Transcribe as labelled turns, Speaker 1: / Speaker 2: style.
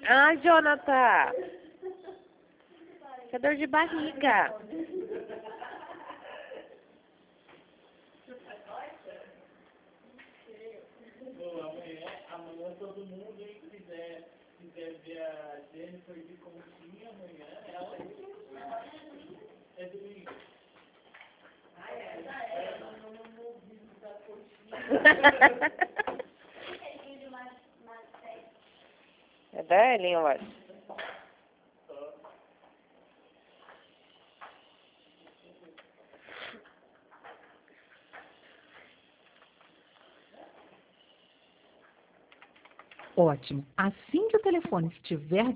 Speaker 1: Ai, Jonathan. Que dor de barriga.
Speaker 2: Amanhã todo mundo aí que quiser ver a Jennifer de conchinha amanhã, ela é domingo. Ah, é, não vídeo da conchinha.
Speaker 1: É da Ellen, eu acho.
Speaker 3: Ótimo. Assim que o telefone estiver